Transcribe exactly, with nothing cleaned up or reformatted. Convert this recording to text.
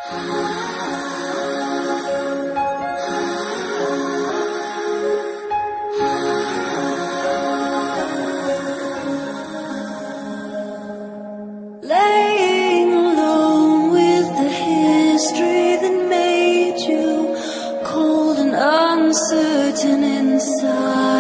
Laying alone with the history that made you cold and uncertain inside.